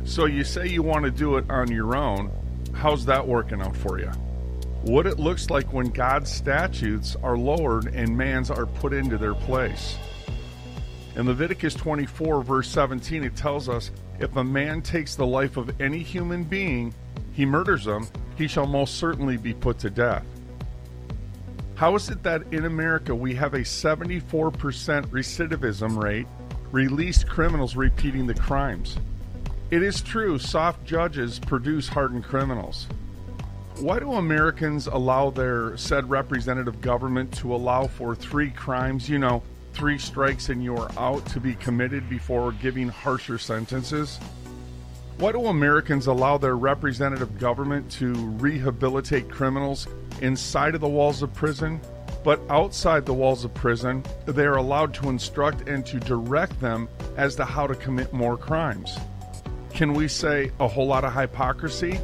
So you say you want to do it on your own. How's that working out for you? What it looks like when God's statutes are lowered and man's are put into their place. In Leviticus 24, verse 17, it tells us, if a man takes the life of any human being, he murders them, he shall most certainly be put to death. How is it that in America we have a 74% recidivism rate, released criminals repeating the crimes? It is true, soft judges produce hardened criminals. Why do Americans allow their said representative government to allow for 3 crimes, 3 strikes and you're out, to be committed before giving harsher sentences? Why do Americans allow their representative government to rehabilitate criminals inside of the walls of prison, but outside the walls of prison, they are allowed to instruct and to direct them as to how to commit more crimes? Can we say a whole lot of hypocrisy?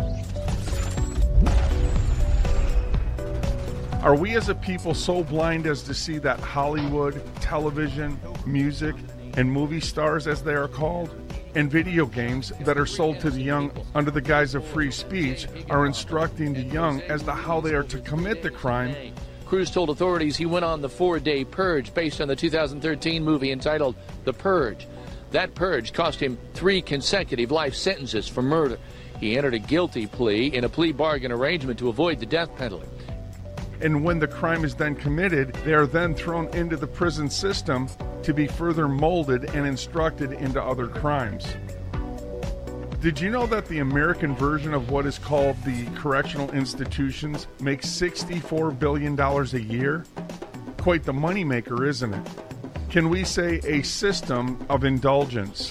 Are we as a people so blind as to see that Hollywood, television, music, and movie stars, as they are called, and video games that are sold to the young under the guise of free speech are instructing the young as to how they are to commit the crime? Cruz told authorities he went on the 4-day purge based on the 2013 movie entitled The Purge. That purge cost him 3 consecutive life sentences for murder. He entered a guilty plea in a plea bargain arrangement to avoid the death penalty. And when the crime is then committed, they are then thrown into the prison system to be further molded and instructed into other crimes. Did you know that the American version of what is called the correctional institutions makes $64 billion a year? Quite the moneymaker, isn't it? Can we say a system of indulgence?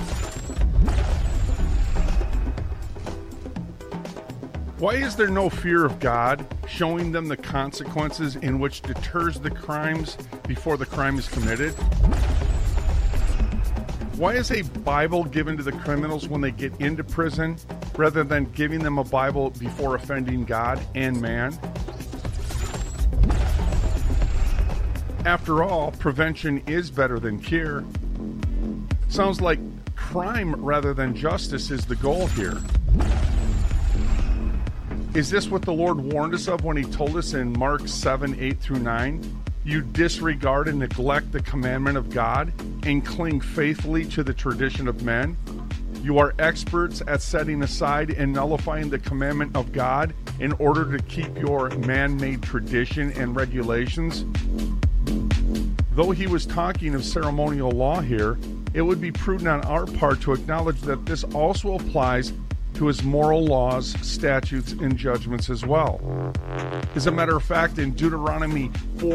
Why is there no fear of God, showing them the consequences in which deters the crimes before the crime is committed? Why is a Bible given to the criminals when they get into prison rather than giving them a Bible before offending God and man? After all, prevention is better than cure. Sounds like crime rather than justice is the goal here. Is this what the Lord warned us of when he told us in Mark 7:8-9? You disregard and neglect the commandment of God and cling faithfully to the tradition of men. You are experts at setting aside and nullifying the commandment of God in order to keep your man-made tradition and regulations. Though he was talking of ceremonial law here, it would be prudent on our part to acknowledge that this also applies to his moral laws, statutes, and judgments as well. As a matter of fact, in Deuteronomy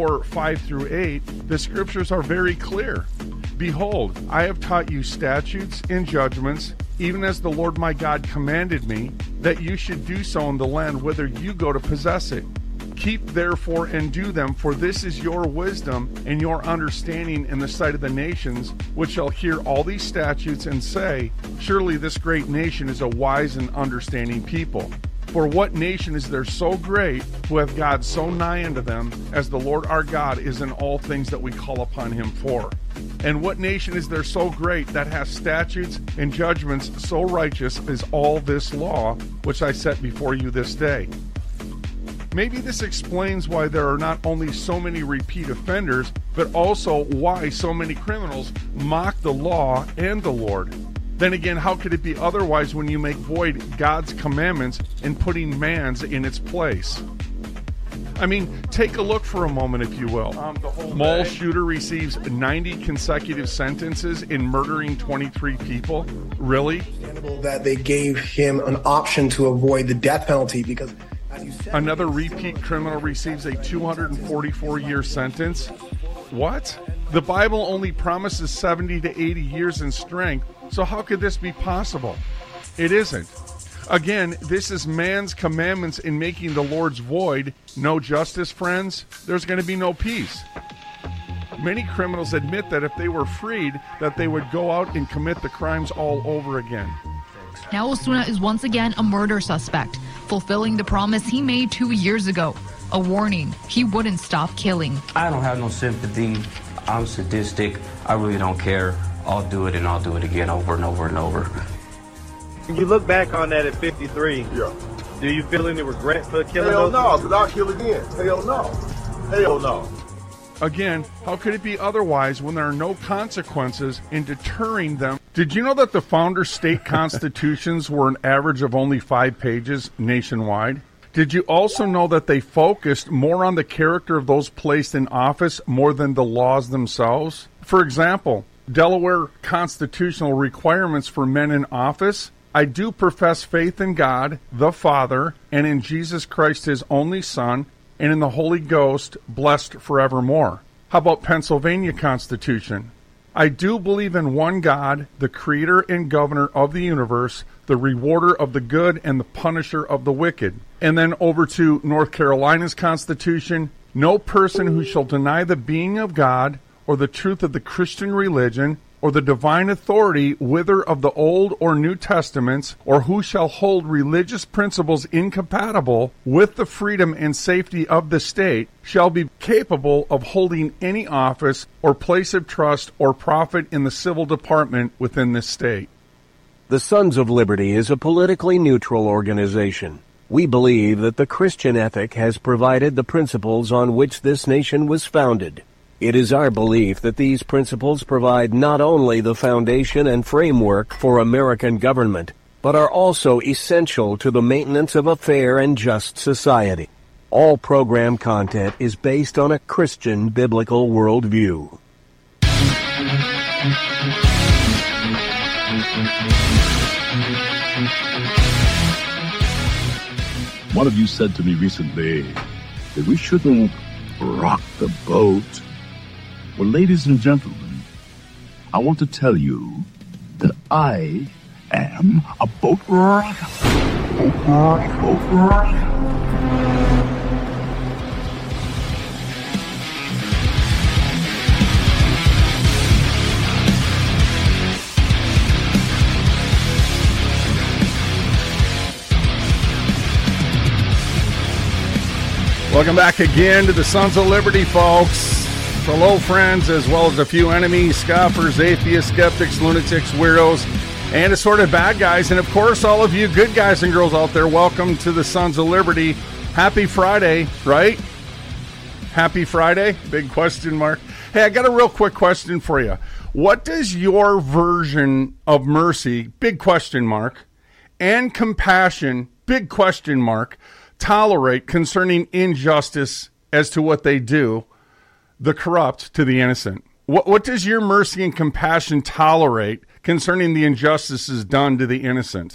4:5-8, the scriptures are very clear. Behold, I have taught you statutes and judgments, even as the Lord my God commanded me, that you should do so in the land whither you go to possess it. Keep therefore and do them, for this is your wisdom and your understanding in the sight of the nations, which shall hear all these statutes and say, surely this great nation is a wise and understanding people. For what nation is there so great, who have God so nigh unto them, as the Lord our God is in all things that we call upon him for? And what nation is there so great, that hath statutes and judgments so righteous as all this law, which I set before you this day? Maybe this explains why there are not only so many repeat offenders, but also why so many criminals mock the law and the Lord. Then again, how could it be otherwise when you make void God's commandments and putting man's in its place? I mean, take a look for a moment, if you will. Mall shooter receives 90 consecutive sentences in murdering 23 people. Really? That they gave him an option to avoid the death penalty because... Another repeat criminal receives a 244-year sentence. What? The Bible only promises 70 to 80 years in strength, so how could this be possible? It isn't. Again, this is man's commandments in making the Lord's void. No justice, friends. There's going to be no peace. Many criminals admit that if they were freed, that they would go out and commit the crimes all over again. Now Osuna is once again a murder suspect, fulfilling the promise he made 2 years ago. A warning, he wouldn't stop killing. I don't have no sympathy. I'm sadistic. I really don't care. I'll do it and I'll do it again over and over and over. When you look back on that at 53, Yeah. do you feel any regret for killing Hell those? no, because I'll kill again. Hell no. Hell no. Again, how could it be otherwise when there are no consequences in deterring them? Did you know that the founder state constitutions were an average of only 5 pages nationwide? Did you also know that they focused more on the character of those placed in office more than the laws themselves? For example, Delaware constitutional requirements for men in office: I do profess faith in God, the Father, and in Jesus Christ, his only Son, and in the Holy Ghost, blessed forevermore. How about Pennsylvania Constitution? I do believe in one God, the creator and governor of the universe, the rewarder of the good and the punisher of the wicked. And then over to North Carolina's Constitution: no person who shall deny the being of God or the truth of the Christian religion or the divine authority, whether of the Old or New Testaments, or who shall hold religious principles incompatible with the freedom and safety of the state, shall be capable of holding any office or place of trust or profit in the civil department within this state. The Sons of Liberty is a politically neutral organization. We believe that the Christian ethic has provided the principles on which this nation was founded. It is our belief that these principles provide not only the foundation and framework for American government, but are also essential to the maintenance of a fair and just society. All program content is based on a Christian biblical worldview. One of you said to me recently that we shouldn't rock the boat. Well, ladies and gentlemen, I want to tell you that I am a boat rocker. Boat rocker. Welcome back again to the Sons of Liberty, folks. Hello, friends, as well as a few enemies, scoffers, atheists, skeptics, lunatics, weirdos, and assorted bad guys. And, of course, all of you good guys and girls out there, welcome to the Sons of Liberty. Happy Friday, right? Happy Friday? Big question mark. Hey, I got a real quick question for you. What does your version of mercy, big question mark, and compassion, big question mark, tolerate concerning injustice as to what they do, the corrupt to the innocent? What does your mercy and compassion tolerate concerning the injustices done to the innocent?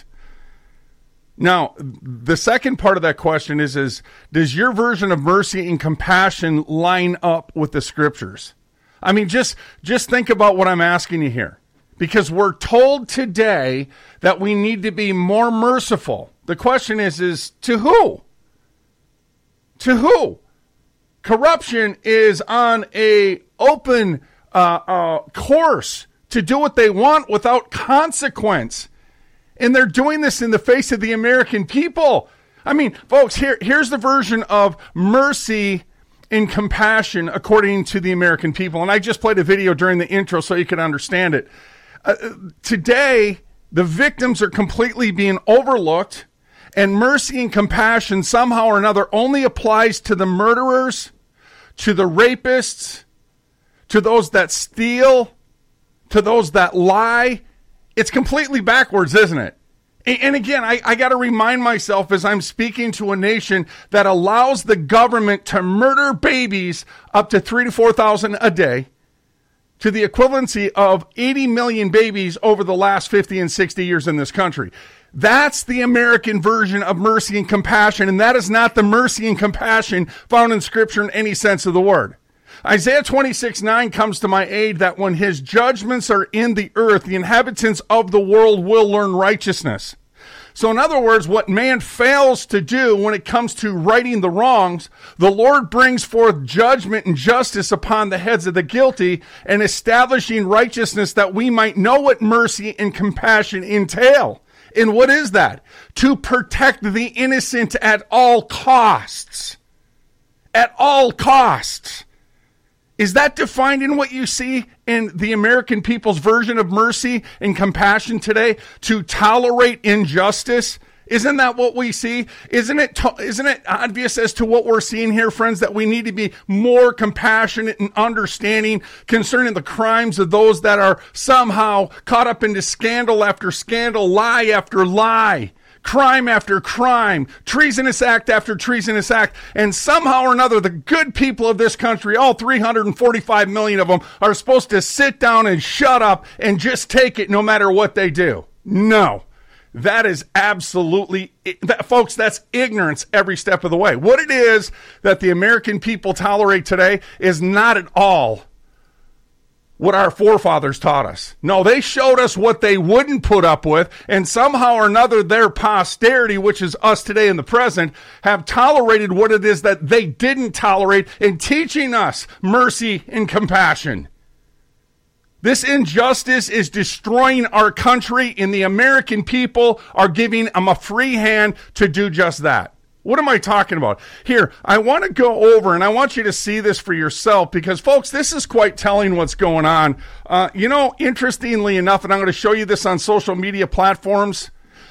Now, the second part of that question is does your version of mercy and compassion line up with the scriptures? I mean, just think about what I'm asking you here. Because we're told today that we need to be more merciful. The question is to who? To who? Corruption is on a open course to do what they want without consequence. And they're doing this in the face of the American people. I mean, folks, here's the version of mercy and compassion according to the American people. And I just played a video during the intro so you could understand it. Today, the victims are completely being overlooked, and mercy and compassion somehow or another only applies to the murderers, to the rapists, to those that steal, to those that lie. It's completely backwards, isn't it? And again, I got to remind myself as I'm speaking to a nation that allows the government to murder babies up to 3,000 to 4,000 a day, to the equivalency of 80 million babies over the last 50 and 60 years in this country. That's the American version of mercy and compassion, and that is not the mercy and compassion found in Scripture in any sense of the word. Isaiah 26:9 comes to my aid that when his judgments are in the earth, the inhabitants of the world will learn righteousness. So in other words, what man fails to do when it comes to righting the wrongs, the Lord brings forth judgment and justice upon the heads of the guilty and establishing righteousness that we might know what mercy and compassion entail. And what is that? To protect the innocent at all costs. At all costs. Is that defined in what you see in the American people's version of mercy and compassion today? To tolerate injustice? Isn't that what we see? Isn't it obvious as to what we're seeing here, friends, that we need to be more compassionate and understanding concerning the crimes of those that are somehow caught up into scandal after scandal, lie after lie, crime after crime, treasonous act after treasonous act, and somehow or another, the good people of this country, all 345 million of them, are supposed to sit down and shut up and just take it no matter what they do. No. That is absolutely, folks, that's ignorance every step of the way. What it is that the American people tolerate today is not at all what our forefathers taught us. No, they showed us what they wouldn't put up with, and somehow or another their posterity, which is us today in the present, have tolerated what it is that they didn't tolerate in teaching us mercy and compassion. This injustice is destroying our country, and the American people are giving them a free hand to do just that. What am I talking about? Here, I want to go over, and I want you to see this for yourself, because, folks, this is quite telling what's going on. Interestingly enough, and I'm going to show you this on social media platforms,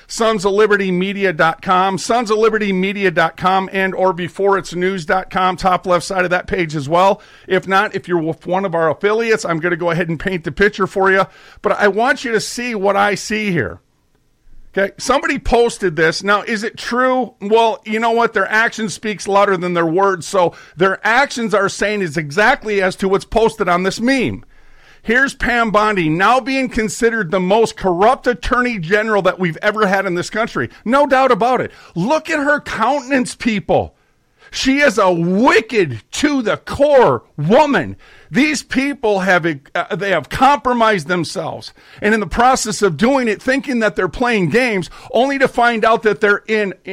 sonsoflibertymedia.com, sonsoflibertymedia.com, and or beforeitsnews.com, top left side of that page as well. If not, if you're with one of our affiliates, I'm going to go ahead and paint the picture for you. But I want you to see what I see here. Okay, somebody posted this. Now, is it true? Well, you know what? Their action speaks louder than their words, so their actions are saying is exactly as to what's posted on this meme. Here's Pam Bondi, now being considered the most corrupt attorney general that we've ever had in this country. No doubt about it. Look at her countenance, people. She is a wicked to the core woman. These people have compromised themselves, and in the process of doing it, thinking that they're playing games, only to find out that they're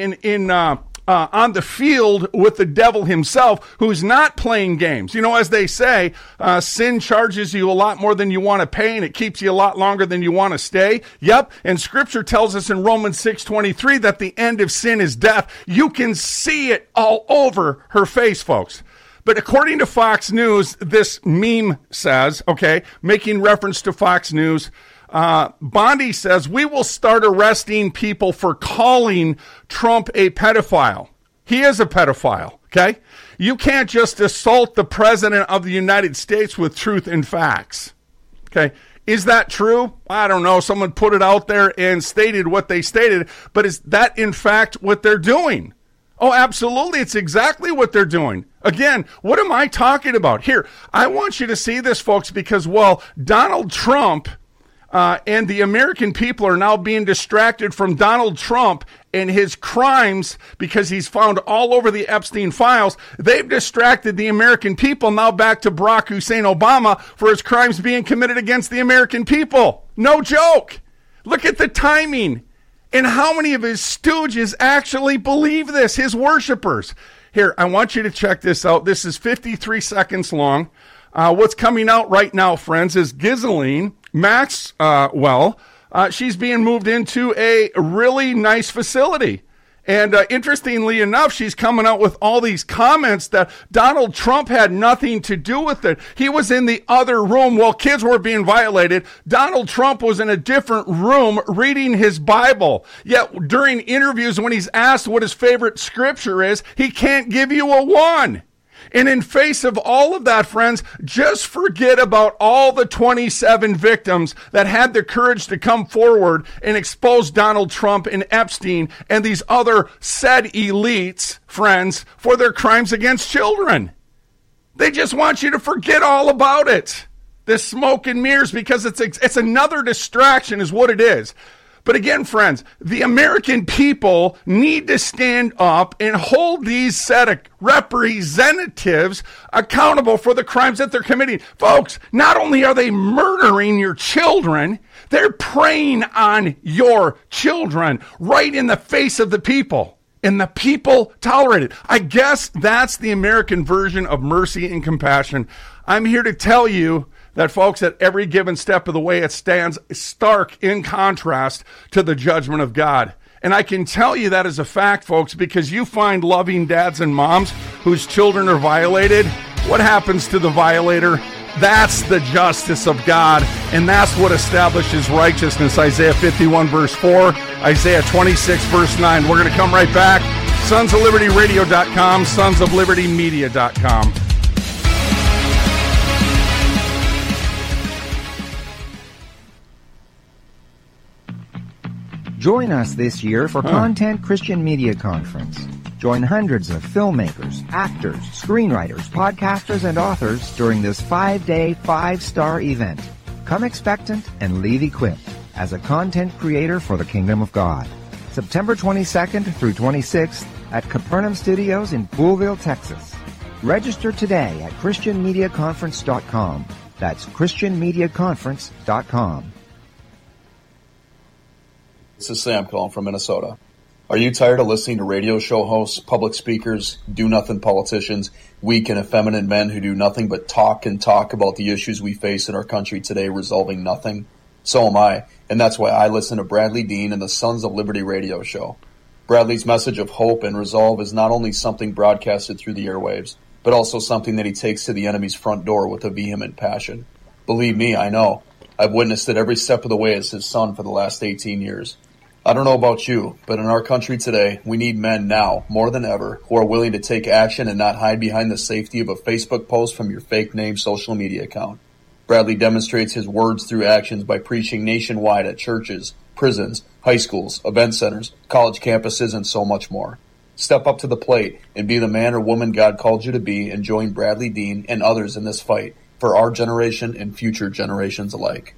on the field with the devil himself, who's not playing games. You know, as they say, sin charges you a lot more than you want to pay, and it keeps you a lot longer than you want to stay. Yep, and Scripture tells us in Romans 6:23 that the end of sin is death. You can see it all over her face, folks. But according to Fox News, this meme says, okay, making reference to Fox News, Bondi says, we will start arresting people for calling Trump a pedophile. He is a pedophile, okay? You can't just assault the president of the United States with truth and facts, okay? Is that true? I don't know. Someone put it out there and stated what they stated, but is that in fact what they're doing? Oh, absolutely. It's exactly what they're doing. Again, what am I talking about? Here, I want you to see this, folks, because, well, Donald Trump and the American people are now being distracted from Donald Trump and his crimes because he's found all over the Epstein files. They've distracted the American people now back to Barack Hussein Obama for his crimes being committed against the American people. No joke. Look at the timing. And how many of his stooges actually believe this, his worshipers? Here, I want you to check this out. This is 53 seconds long. What's coming out right now, friends, is Ghislaine Maxwell. She's being moved into a really nice facility. And interestingly enough, she's coming out with all these comments that Donald Trump had nothing to do with it. He was in the other room while kids were being violated. Donald Trump was in a different room reading his Bible. Yet during interviews, when he's asked what his favorite scripture is, he can't give you a one. And in face of all of that, friends, just forget about all the 27 victims that had the courage to come forward and expose Donald Trump and Epstein and these other said elites, friends, for their crimes against children. They just want you to forget all about it. This smoke and mirrors, because it's another distraction is what it is. But again, friends, the American people need to stand up and hold these set of representatives accountable for the crimes that they're committing. Folks, not only are they murdering your children, they're preying on your children right in the face of the people. And the people tolerate it. I guess that's the American version of mercy and compassion. I'm here to tell you that, folks, at every given step of the way, it stands stark in contrast to the judgment of God. And I can tell you that as a fact, folks, because you find loving dads and moms whose children are violated. What happens to the violator? That's the justice of God, and that's what establishes righteousness. Isaiah 51, verse 4, Isaiah 26, verse 9. We're going to come right back. SonsOfLibertyRadio.com, SonsOfLibertyMedia.com. Join us this year for Content Christian Media Conference. Join hundreds of filmmakers, actors, screenwriters, podcasters, and authors during this 5-day, 5-star event. Come expectant and leave equipped as a content creator for the Kingdom of God. September 22nd through 26th at Capernaum Studios in Poolville, Texas. Register today at ChristianMediaConference.com. That's ChristianMediaConference.com. This is Sam calling from Minnesota. Are you tired of listening to radio show hosts, public speakers, do-nothing politicians, weak and effeminate men who do nothing but talk and talk about the issues we face in our country today, resolving nothing? So am I, and that's why I listen to Bradley Dean and the Sons of Liberty radio show. Bradley's message of hope and resolve is not only something broadcasted through the airwaves, but also something that he takes to the enemy's front door with a vehement passion. Believe me, I know. I've witnessed it every step of the way as his son for the last 18 years. I don't know about you, but in our country today, we need men now, more than ever, who are willing to take action and not hide behind the safety of a Facebook post from your fake name social media account. Bradley demonstrates his words through actions by preaching nationwide at churches, prisons, high schools, event centers, college campuses, and so much more. Step up to the plate and be the man or woman God called you to be, and join Bradley Dean and others in this fight for our generation and future generations alike.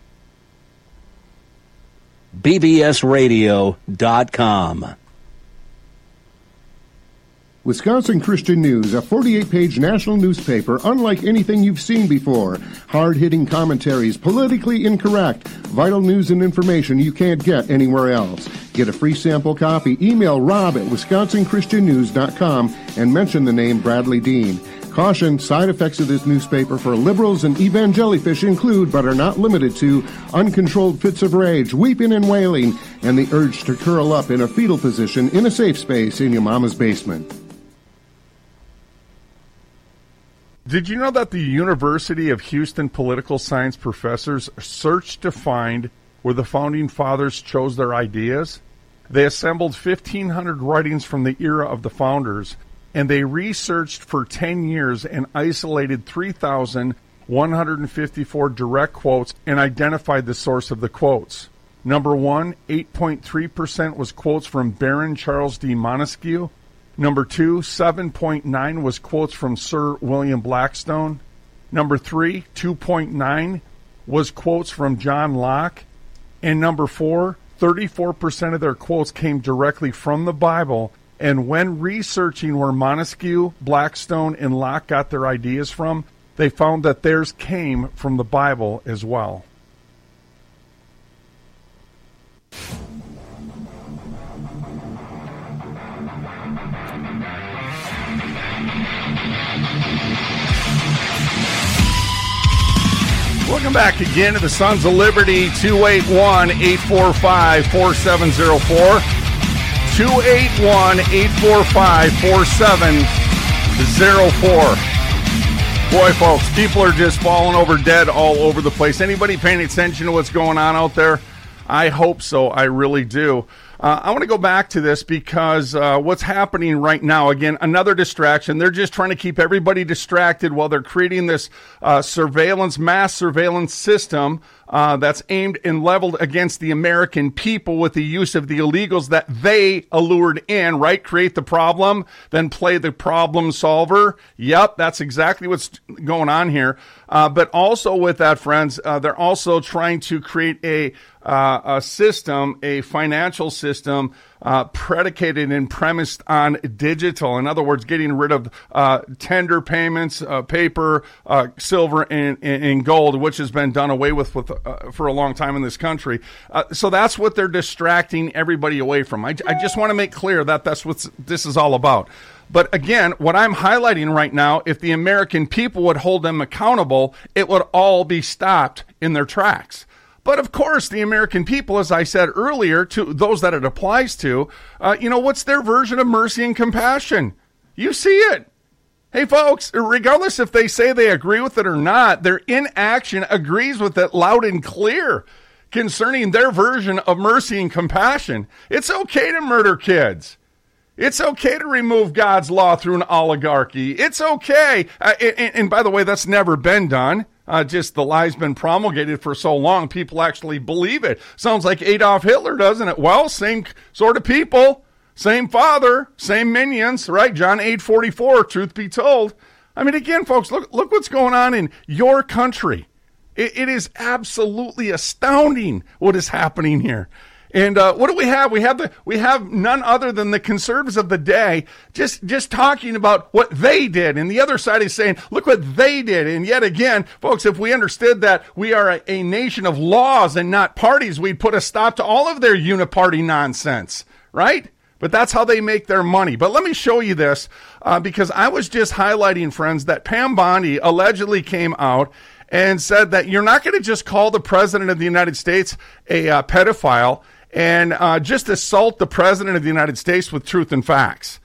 BBSradio.com. Wisconsin Christian News, a 48-page national newspaper unlike anything you've seen before. Hard-hitting commentaries, politically incorrect, vital news and information you can't get anywhere else. Get a free sample copy. Email Rob at WisconsinChristianNews.com and mention the name Bradley Dean. Caution, side effects of this newspaper for liberals and evangelifish include, but are not limited to, uncontrolled fits of rage, weeping and wailing, and the urge to curl up in a fetal position in a safe space in your mama's basement. Did you know that the University of Houston political science professors searched to find where the Founding Fathers chose their ideas? They assembled 1,500 writings from the era of the Founders, and they researched for 10 years and isolated 3,154 direct quotes and identified the source of the quotes. Number 1, 8.3% was quotes from Baron Charles D. Montesquieu. Number 2, 7.9 was quotes from Sir William Blackstone. Number 3, 2.9 was quotes from John Locke. And number 4, 34% of their quotes came directly from the Bible. And when researching where Montesquieu, Blackstone, and Locke got their ideas from, they found that theirs came from the Bible as well. Welcome back again to the Sons of Liberty, 281-845-4704. 281-845-4704. Boy, folks, people are just falling over dead all over the place. Anybody paying attention to what's going on out there? I hope so. I really do. I want to go back to this because what's happening right now, again, another distraction. They're just trying to keep everybody distracted while they're creating this mass surveillance system that's aimed and leveled against the American people with the use of the illegals that they allured in, right? Create the problem, then play the problem solver. Yep, that's exactly what's going on here. But also with that, friends, they're also trying to create a system, a financial system predicated and premised on digital. In other words, getting rid of tender payments, paper, silver, and gold, which has been done away with for a long time in this country. So that's what they're distracting everybody away from. I just want to make clear that that's what this is all about. But again, what I'm highlighting right now, if the American people would hold them accountable, it would all be stopped in their tracks. But of course, the American people, as I said earlier, to those that it applies to, what's their version of mercy and compassion? You see it. Hey, folks, regardless if they say they agree with it or not, their inaction agrees with it loud and clear concerning their version of mercy and compassion. It's okay to murder kids. It's okay to remove God's law through an oligarchy. It's okay. And by the way, that's never been done. Just the lie's been promulgated for so long, people actually believe it. Sounds like Adolf Hitler, doesn't it? Well, same sort of people, same father, same minions, right? John 8:44, truth be told. I mean, again, folks, look what's going on in your country. It is absolutely astounding what is happening here. And what do we have? We have none other than the conservatives of the day just talking about what they did. And the other side is saying, look what they did. And yet again, folks, if we understood that we are a nation of laws and not parties, we'd put a stop to all of their uniparty nonsense, right? But that's how they make their money. But let me show you this because I was just highlighting, friends, that Pam Bondi allegedly came out and said that you're not going to just call the president of the United States a pedophile and just assault the president of the United States with truth and facts.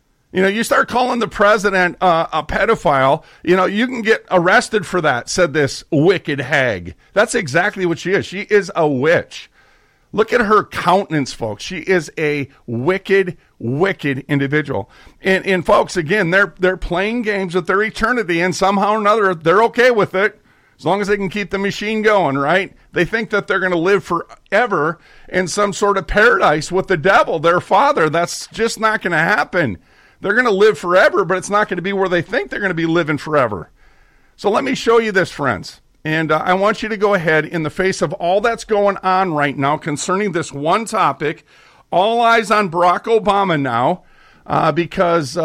You start calling the president a pedophile, you can get arrested for that, said this wicked hag. That's exactly what she is. She is a witch. Look at her countenance, folks. She is a wicked, wicked individual. And folks, again, they're playing games with their eternity, and somehow or another, they're okay with it. As long as they can keep the machine going, right? They think that they're going to live forever in some sort of paradise with the devil, their father. That's just not going to happen. They're going to live forever, but it's not going to be where they think they're going to be living forever. So let me show you this, friends. And I want you to go ahead, in the face of all that's going on right now concerning this one topic, all eyes on Barack Obama now, because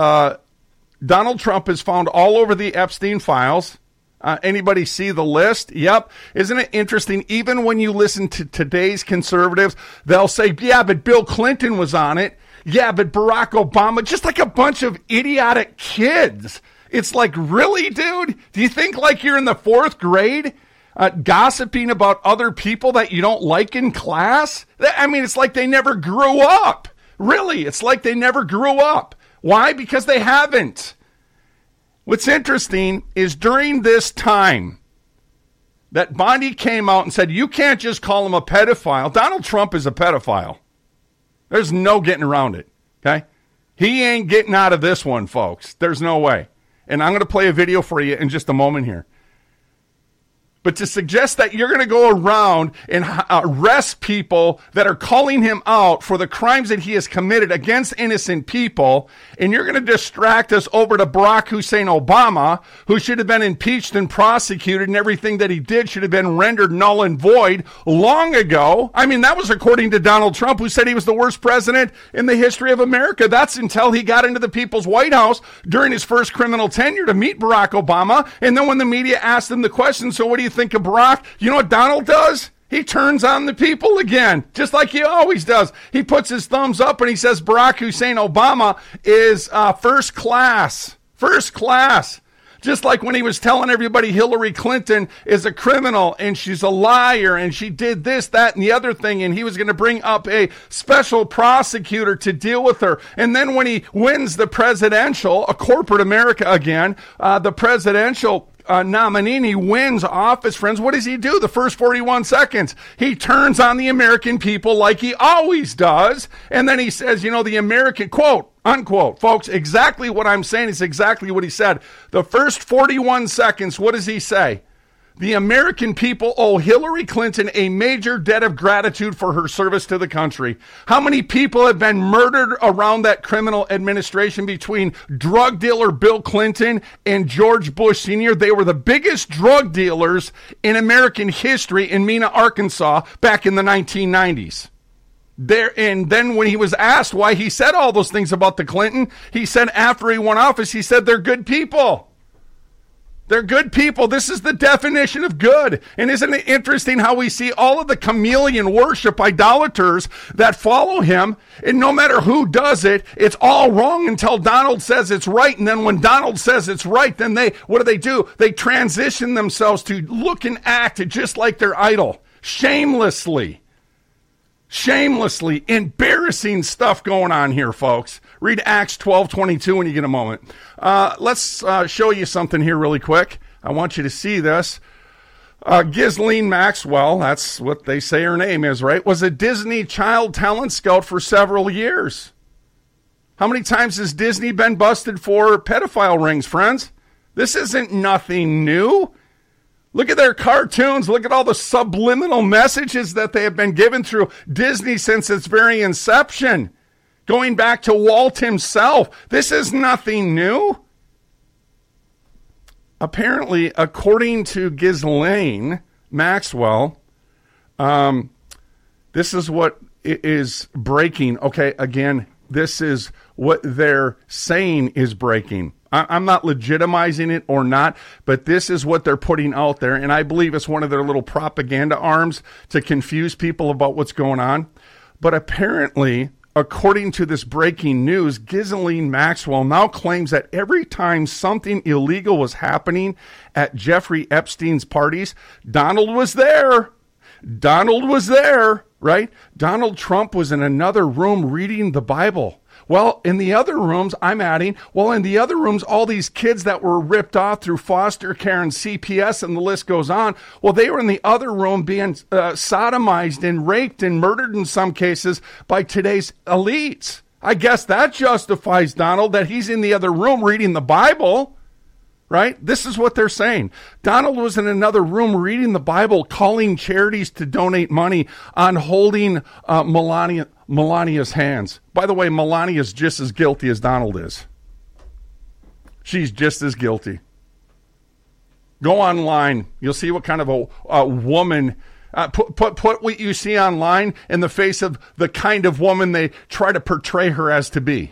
Donald Trump is found all over the Epstein files. Anybody see the list? Yep. Isn't it interesting? Even when you listen to today's conservatives, they'll say, yeah, but Bill Clinton was on it. Yeah, but Barack Obama, just like a bunch of idiotic kids. It's like, really, dude? Do you think like you're in the 4th grade gossiping about other people that you don't like in class? I mean, it's like they never grew up. Really, it's like they never grew up. Why? Because they haven't. What's interesting is during this time that Bondi came out and said, you can't just call him a pedophile. Donald Trump is a pedophile. There's no getting around it, okay? He ain't getting out of this one, folks. There's no way. And I'm going to play a video for you in just a moment here. But to suggest that you're going to go around and arrest people that are calling him out for the crimes that he has committed against innocent people, and you're going to distract us over to Barack Hussein Obama, who should have been impeached and prosecuted, and everything that he did should have been rendered null and void long ago. I mean, that was according to Donald Trump, who said he was the worst president in the history of America. That's until he got into the People's White House during his first criminal tenure to meet Barack Obama. And then when the media asked him the question, so what do you think of Barack? You know what Donald does? He turns on the people again, just like he always does. He puts his thumbs up and he says Barack Hussein Obama is first class. First class. Just like when he was telling everybody Hillary Clinton is a criminal and she's a liar and she did this, that, and the other thing, and he was going to bring up a special prosecutor to deal with her. And then when he wins the presidential, a corporate America again, the presidential nominee, he wins office, friends, what does he do? The first 41 seconds, he turns on the American people like he always does. And then he says, the American, quote, unquote, folks, exactly what I'm saying is exactly what he said. The first 41 seconds, what does he say? The American people owe Hillary Clinton a major debt of gratitude for her service to the country. How many people have been murdered around that criminal administration between drug dealer Bill Clinton and George Bush Sr.? They were the biggest drug dealers in American history in Mena, Arkansas, back in the 1990s. And then when he was asked why he said all those things about the Clinton, he said after he won office, he said they're good people. They're good people. This is the definition of good. And isn't it interesting how we see all of the chameleon worship idolaters that follow him, and no matter who does it, it's all wrong until Donald says it's right. And then when Donald says it's right, then what do? They transition themselves to look and act just like their idol. Shamelessly, embarrassing stuff going on here, folks. Read Acts 12:22 when you get a moment. Let's show you something here really quick. I want you to see this. Ghislaine Maxwell, that's what they say her name is, right, was a Disney child talent scout for several years. How many times has Disney been busted for pedophile rings, friends? This isn't nothing new. Look at their cartoons. Look at all the subliminal messages that they have been given through Disney since its very inception. Going back to Walt himself. This is nothing new. Apparently, according to Ghislaine Maxwell, this is what is breaking. Okay, again, this is what they're saying is breaking. I'm not legitimizing it or not, but this is what they're putting out there, and I believe it's one of their little propaganda arms to confuse people about what's going on. But apparently, according to this breaking news, Ghislaine Maxwell now claims that every time something illegal was happening at Jeffrey Epstein's parties, Donald was there. Donald was there, right? Donald Trump was in another room reading the Bible. Well, in the other rooms, I'm adding, in the other rooms, all these kids that were ripped off through foster care and CPS and the list goes on, they were in the other room being sodomized and raped and murdered in some cases by today's elites. I guess that justifies Donald, that he's in the other room reading the Bible, right? This is what they're saying. Donald was in another room reading the Bible, calling charities to donate money on holding Melania's hands. By the way, Melania's just as guilty as Donald is. She's just as guilty. Go online. You'll see what kind of a woman, put what you see online in the face of the kind of woman they try to portray her as to be.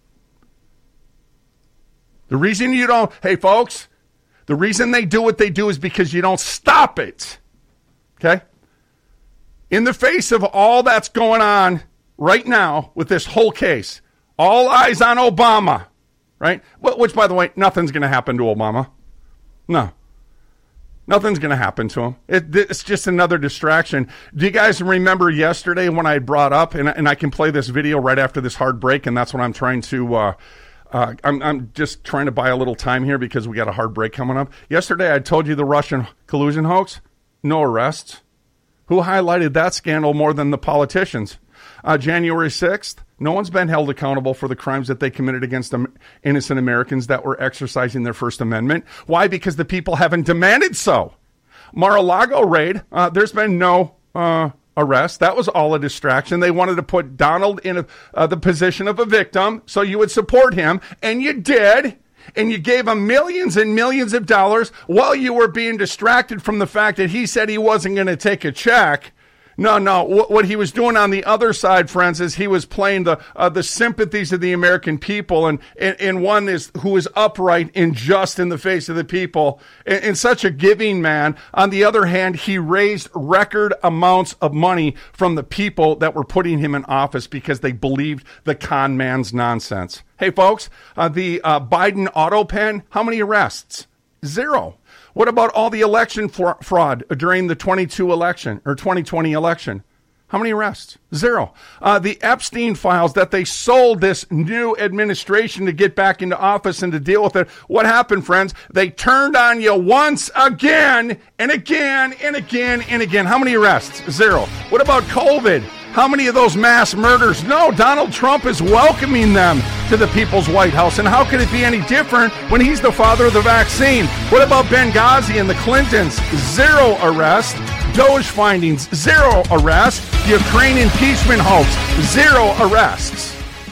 The reason you don't, hey folks, the reason they do what they do is because you don't stop it. Okay? In the face of all that's going on right now with this whole case, all eyes on Obama, right? Which, by the way, nothing's going to happen to Obama. No. Nothing's going to happen to him. It's just another distraction. Do you guys remember yesterday when I brought up, and I can play this video right after this hard break, and that's what I'm trying to, I'm just trying to buy a little time here because we got a hard break coming up. Yesterday I told you the Russian collusion hoax, no arrests. Who highlighted that scandal more than the politicians? January 6th, no one's been held accountable for the crimes that they committed against innocent Americans that were exercising their First Amendment. Why? Because the people haven't demanded so. Mar-a-Lago raid, there's been no arrest. That was all a distraction. They wanted to put Donald in the position of a victim so you would support him, and you did. And you gave him millions and millions of dollars while you were being distracted from the fact that he said he wasn't going to take a check. No. What he was doing on the other side, friends, is he was playing the sympathies of the American people, and one is who is upright and just in the face of the people, and such a giving man. On the other hand, he raised record amounts of money from the people that were putting him in office because they believed the con man's nonsense. Hey, folks, the Biden auto pen, how many arrests? 0. What about all the election fraud during the 2020 election? How many arrests? 0. The Epstein files that they sold this new administration to get back into office and to deal with it. What happened, friends? They turned on you once again and again and again and again. How many arrests? 0. What about COVID? How many of those mass murders? No, Donald Trump is welcoming them to the People's White House. And how could it be any different when he's the father of the vaccine? What about Benghazi and the Clintons? 0 arrests. Doge findings, 0 arrests. Ukraine impeachment hoax, 0 arrests.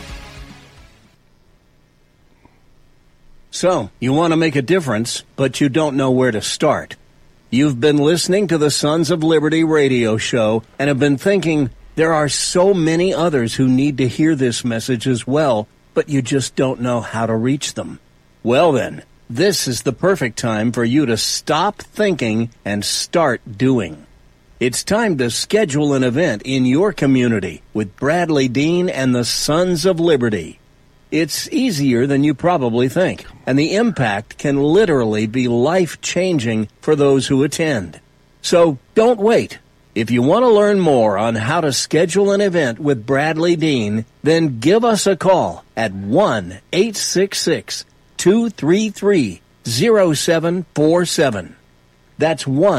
So, you want to make a difference, but you don't know where to start. You've been listening to the Sons of Liberty radio show and have been thinking, there are so many others who need to hear this message as well, but you just don't know how to reach them. Well then, this is the perfect time for you to stop thinking and start doing. It's time to schedule an event in your community with Bradley Dean and the Sons of Liberty. It's easier than you probably think, and the impact can literally be life-changing for those who attend. So don't wait. If you want to learn more on how to schedule an event with Bradley Dean, then give us a call at 1-866-233-0747. That's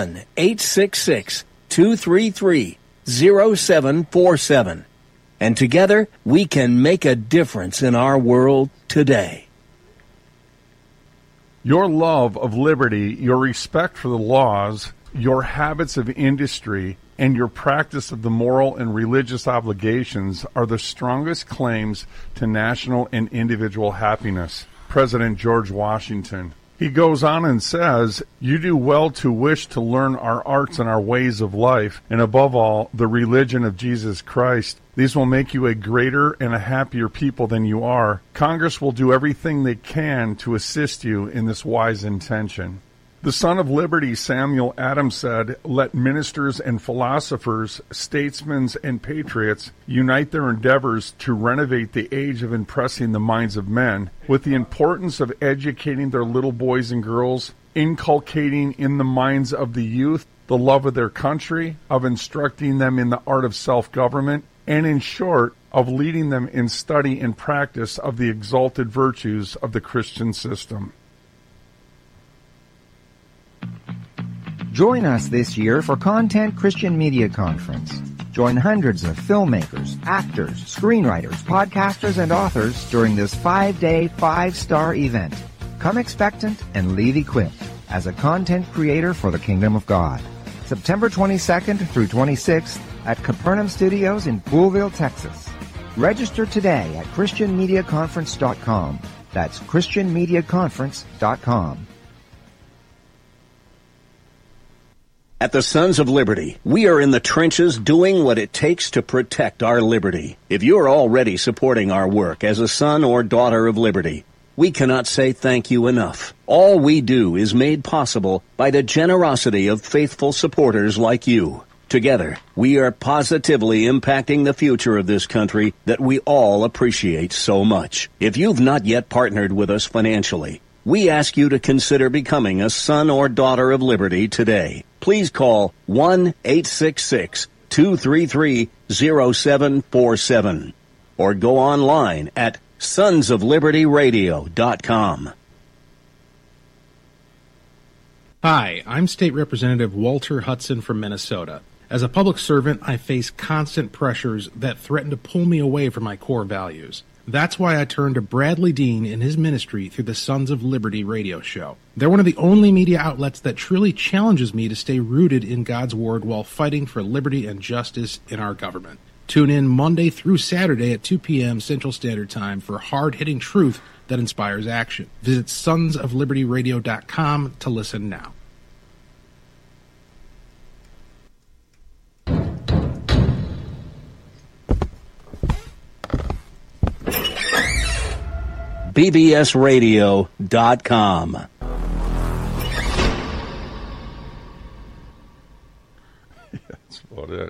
1-866-233-0747. And together, we can make a difference in our world today. Your love of liberty, your respect for the laws, your habits of industry, and your practice of the moral and religious obligations are the strongest claims to national and individual happiness. President George Washington. He goes on and says, "You do well to wish to learn our arts and our ways of life, and above all, the religion of Jesus Christ. These will make you a greater and a happier people than you are. Congress will do everything they can to assist you in this wise intention." The Son of Liberty, Samuel Adams, said, "Let ministers and philosophers, statesmen and patriots unite their endeavors to renovate the age of impressing the minds of men with the importance of educating their little boys and girls, inculcating in the minds of the youth the love of their country, of instructing them in the art of self-government, and in short, of leading them in study and practice of the exalted virtues of the Christian system." Join us this year for Content Christian Media Conference. Join hundreds of filmmakers, actors, screenwriters, podcasters, and authors during this 5-day, 5-star event. Come expectant and leave equipped as a content creator for the Kingdom of God. September 22nd through 26th at Capernaum Studios in Poolville, Texas. Register today at ChristianMediaConference.com. That's ChristianMediaConference.com. At the Sons of Liberty, we are in the trenches doing what it takes to protect our liberty. If you are already supporting our work as a son or daughter of liberty, we cannot say thank you enough. All we do is made possible by the generosity of faithful supporters like you. Together, we are positively impacting the future of this country that we all appreciate so much. If you've not yet partnered with us financially, we ask you to consider becoming a son or daughter of liberty today. Please call 1-866-233-0747 or go online at sonsoflibertyradio.com. Hi, I'm State Representative Walter Hudson from Minnesota. As a public servant, I face constant pressures that threaten to pull me away from my core values. That's why I turned to Bradley Dean and his ministry through the Sons of Liberty radio show. They're one of the only media outlets that truly challenges me to stay rooted in God's Word while fighting for liberty and justice in our government. Tune in Monday through Saturday at 2 p.m. Central Standard Time for hard-hitting truth that inspires action. Visit sonsoflibertyradio.com to listen now. bbsradio.com. That's about it.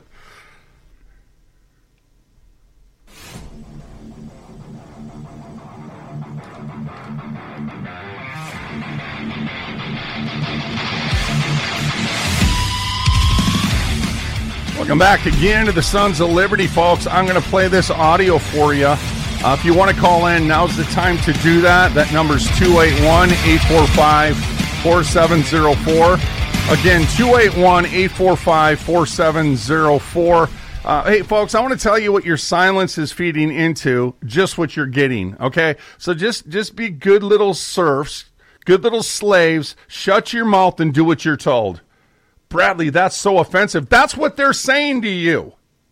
Welcome back again to the Sons of Liberty, folks. I'm going to play this audio for you. If you want to call in, now's the time to do that. That number's 281-845-4704. Again, 281-845-4704. Hey, folks, I want to tell you what your silence is feeding into, just what you're getting, okay? So just be good little serfs, good little slaves. Shut your mouth and do what you're told. Bradley, that's so offensive. That's what they're saying to you.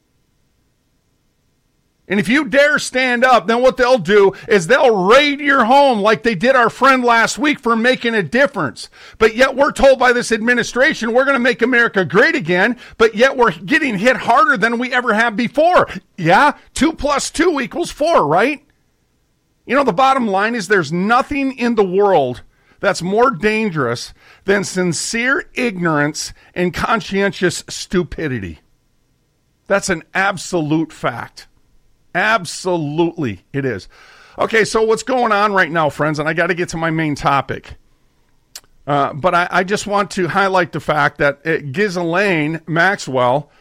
And if you dare stand up, then what they'll do is they'll raid your home like they did our friend last week for making a difference. But yet we're told by this administration we're going to make America great again, but yet we're getting hit harder than we ever have before. Yeah, 2 + 2 = 4, right? You know, the bottom line is there's nothing in the world that's more dangerous than sincere ignorance and conscientious stupidity. That's an absolute fact. Absolutely, it is. Okay, so what's going on right now, friends, and I got to get to my main topic. But I just want to highlight the fact that Ghislaine Maxwell,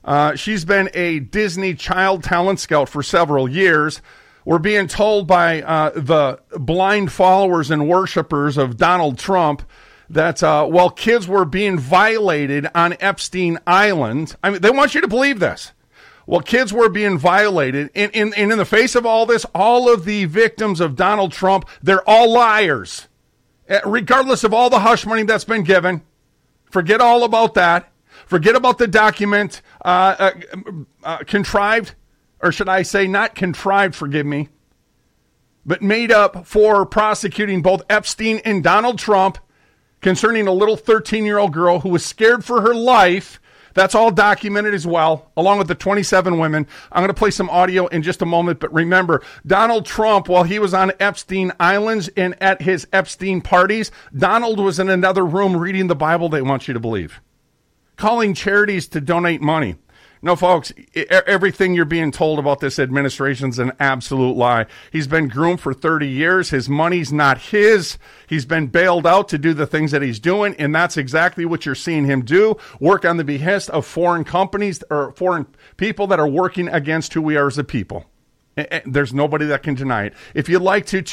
She's been a Disney child talent scout for several years. We're being told by the blind followers and worshipers of Donald Trump that while kids were being violated on Epstein Island, I mean, they want you to believe this. While kids were being violated, and in the face of all this, all of the victims of Donald Trump, they're all liars. Regardless of all the hush money that's been given, forget all about that. Forget about the document contrived, or should I say not contrived, forgive me, but made up for prosecuting both Epstein and Donald Trump concerning a little 13-year-old girl who was scared for her life. That's all documented as well, along with the 27 women. I'm going to play some audio in just a moment, but remember, Donald Trump, while he was on Epstein Islands and at his Epstein parties, Donald was in another room reading the Bible, they want you to believe, calling charities to donate money. No, folks, everything you're being told about this administration is an absolute lie. He's been groomed for 30 years. His money's not his. He's been bailed out to do the things that he's doing, and that's exactly what you're seeing him do, work on the behest of foreign companies or foreign people that are working against who we are as a people. There's nobody that can deny it. If you'd like to,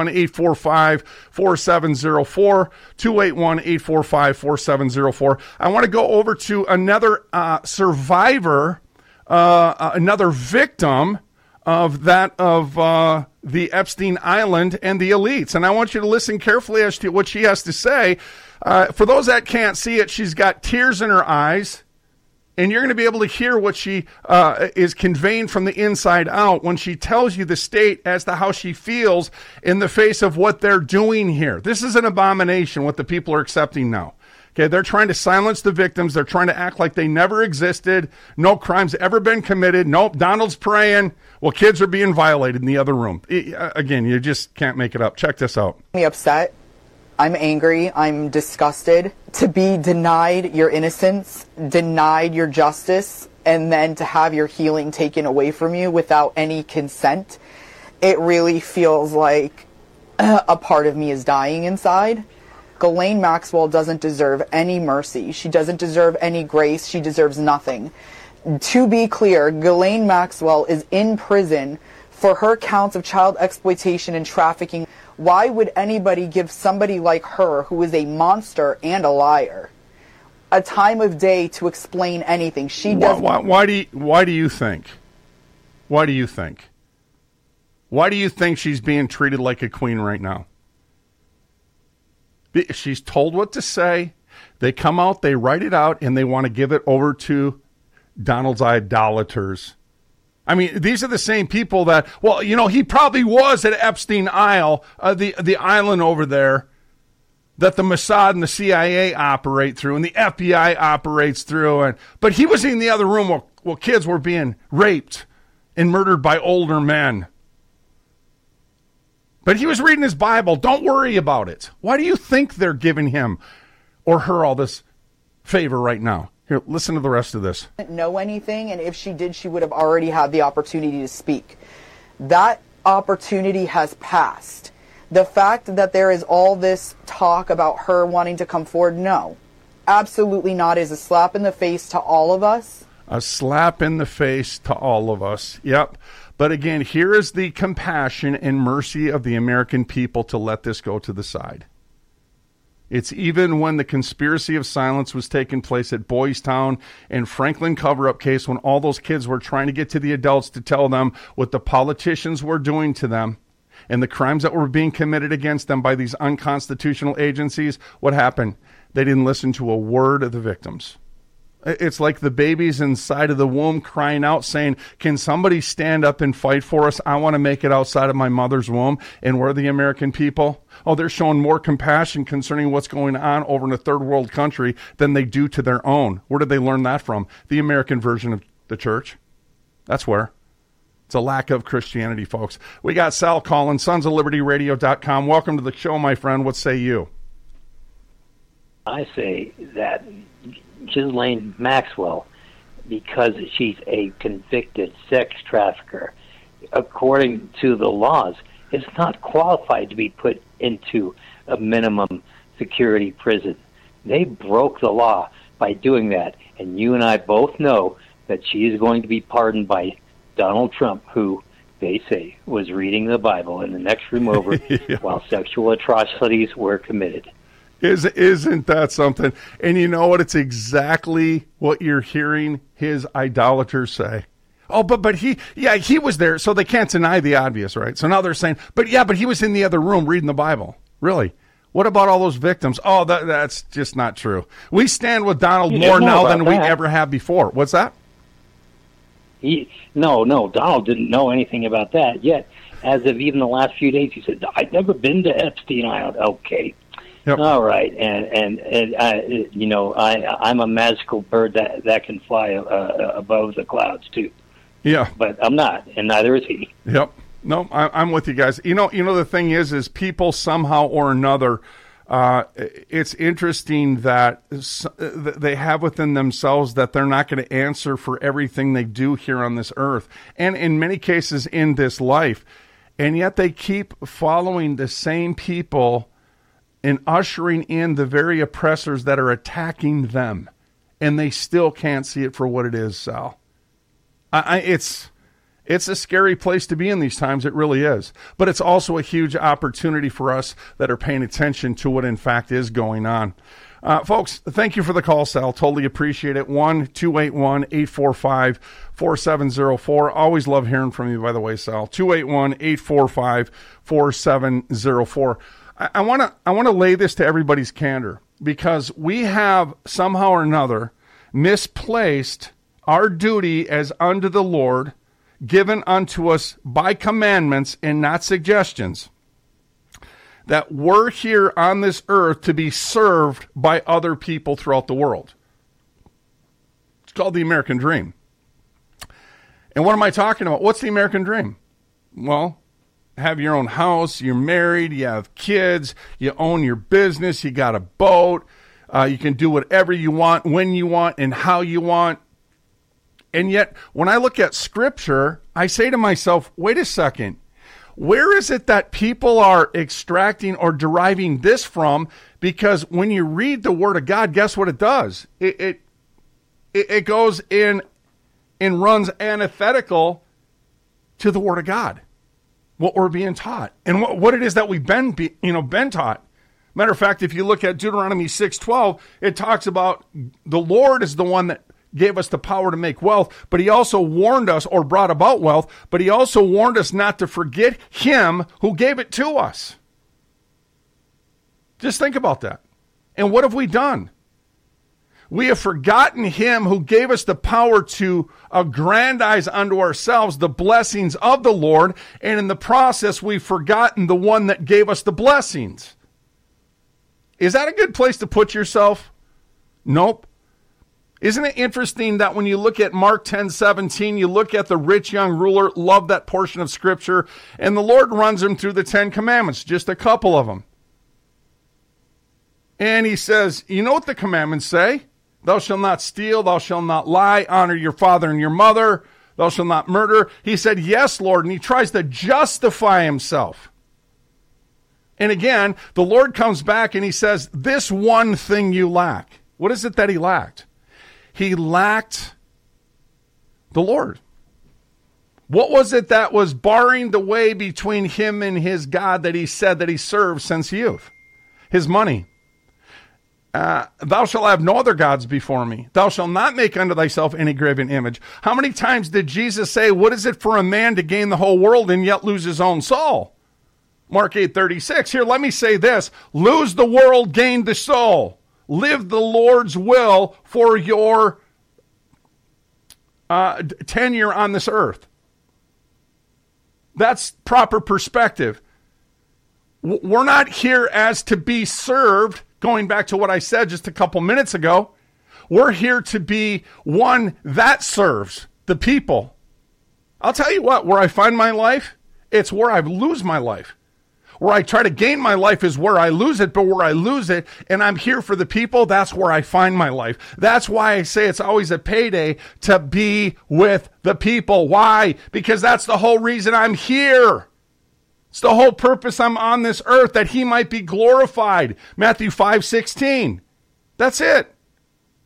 281-845-4704, 281-845-4704. I want to go over to another survivor, another victim of the Epstein Island and the elites. And I want you to listen carefully as to what she has to say. For those that can't see it, she's got tears in her eyes. And you're going to be able to hear what she is conveying from the inside out when she tells you the state as to how she feels in the face of what they're doing here. This is an abomination, what the people are accepting now. Okay, they're trying to silence the victims. They're trying to act like they never existed. No crimes ever been committed. Nope, Donald's praying. Well, kids are being violated in the other room. Again, you just can't make it up. Check this out. Me upset. I'm angry, I'm disgusted to be denied your innocence, denied your justice, and then to have your healing taken away from you without any consent. It really feels like a part of me is dying inside. Ghislaine Maxwell doesn't deserve any mercy. She doesn't deserve any grace. She deserves nothing. To be clear, Ghislaine Maxwell is in prison for her counts of child exploitation and trafficking. Why would anybody give somebody like her, who is a monster and a liar, a time of day to explain anything? She doesn't. Why do you think? Why do you think? Why do you think she's being treated like a queen right now? She's told what to say. They come out, they write it out, and they want to give it over to Donald's idolaters. I mean, these are the same people that, well, you know, he probably was at Epstein Isle, the island over there that the Mossad and the CIA operate through and the FBI operates through. But he was in the other room while kids were being raped and murdered by older men. But he was reading his Bible. Don't worry about it. Why do you think they're giving him or her all this favor right now? Here, listen to the rest of this. Didn't know anything, and if she did, she would have already had the opportunity to speak. That opportunity has passed. The fact that there is all this talk about her wanting to come forward, no, absolutely not, is a slap in the face to all of us. A slap in the face to all of us. Yep. But again, here is the compassion and mercy of the American people to let this go to the side. It's even when the conspiracy of silence was taking place at Boys Town and Franklin cover-up case, when all those kids were trying to get to the adults to tell them what the politicians were doing to them and the crimes that were being committed against them by these unconstitutional agencies, what happened? They didn't listen to a word of the victims. It's like the babies inside of the womb crying out, saying, can somebody stand up and fight for us? I want to make it outside of my mother's womb. And we're the American people. Oh, they're showing more compassion concerning what's going on over in a third world country than they do to their own. Where did they learn that from? The American version of the church. That's where. It's a lack of Christianity, folks. We got Sal calling, sonsoflibertyradio.com. Welcome to the show, my friend. What say you? I say that Ghislaine Maxwell, because she's a convicted sex trafficker, according to the laws, is not qualified to be put into a minimum security prison. They broke the law by doing that, and you and I both know that she is going to be pardoned by Donald Trump, who they say was reading the Bible in the next room over while sexual atrocities were committed. Isn't that something? And you know what? It's exactly what you're hearing his idolaters say. Oh, but he was there, so they can't deny the obvious, right? So now they're saying, but he was in the other room reading the Bible. Really? What about all those victims? Oh, that's just not true. We stand with Donald more now than we ever have before. What's that? No, Donald didn't know anything about that yet. As of even the last few days, he said, I've never been to Epstein Island. Okay. Yep. All right. And I'm a magical bird that can fly above the clouds, too. Yeah. But I'm not, and neither is he. Yep. No, I'm with you guys. You know, the thing is people somehow or another, it's interesting that they have within themselves that they're not going to answer for everything they do here on this earth, and in many cases in this life, and yet they keep following the same people and ushering in the very oppressors that are attacking them, and they still can't see it for what it is, Sal. It's a scary place to be in these times. It really is. But it's also a huge opportunity for us that are paying attention to what in fact is going on. Folks, thank you for the call, Sal. Totally appreciate it. 1-281-845-4704. Always love hearing from you, by the way, Sal. 281-845-4704. I want to lay this to everybody's candor, because we have somehow or another misplaced our duty as unto the Lord, given unto us by commandments and not suggestions, that we're here on this earth to be served by other people throughout the world. It's called the American Dream. And what am I talking about? What's the American Dream? Well, have your own house, you're married, you have kids, you own your business, you got a boat, you can do whatever you want, when you want, and how you want. And yet, when I look at Scripture, I say to myself, wait a second, where is it that people are extracting or deriving this from? Because when you read the Word of God, guess what it does? It goes in and runs antithetical to the Word of God, what we're being taught, and what it is that we've been taught. Matter of fact, if you look at Deuteronomy 6:12, it talks about the Lord is the one that gave us the power to make wealth, but he also warned us, or brought about wealth, but he also warned us not to forget him who gave it to us. Just think about that. And what have we done? We have forgotten him who gave us the power to aggrandize unto ourselves the blessings of the Lord, and in the process, we've forgotten the one that gave us the blessings. Is that a good place to put yourself? Nope. Isn't it interesting that when you look at Mark 10:17, you look at the rich young ruler, love that portion of Scripture, and the Lord runs him through the 10 Commandments, just a couple of them. And he says, you know what the commandments say? Thou shalt not steal, thou shalt not lie, honor your father and your mother, thou shalt not murder. He said, yes, Lord, and he tries to justify himself. And again, the Lord comes back and he says, this one thing you lack. What is it that he lacked? He lacked the Lord. What was it that was barring the way between him and his God that he said that he served since youth? His money. Thou shalt have no other gods before me. Thou shalt not make unto thyself any graven image. How many times did Jesus say, what is it for a man to gain the whole world and yet lose his own soul? Mark 8:36. Here, let me say this. Lose the world, gain the soul. Live the Lord's will for your tenure on this earth. That's proper perspective. We're not here as to be served, going back to what I said just a couple minutes ago. We're here to be one that serves the people. I'll tell you what, where I find my life, it's where I lose my life. Where I try to gain my life is where I lose it, but where I lose it and I'm here for the people, that's where I find my life. That's why I say it's always a payday to be with the people. Why? Because that's the whole reason I'm here. It's the whole purpose I'm on this earth, that he might be glorified. Matthew 5:16. That's it.